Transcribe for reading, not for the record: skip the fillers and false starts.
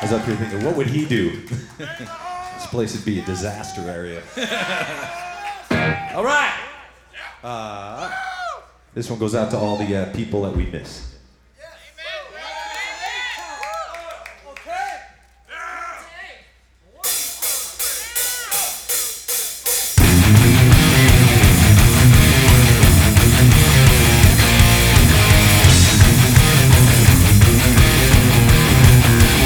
was up here thinking, what would he do? This place would be a disaster area. All right. This one goes out to all the people that we miss.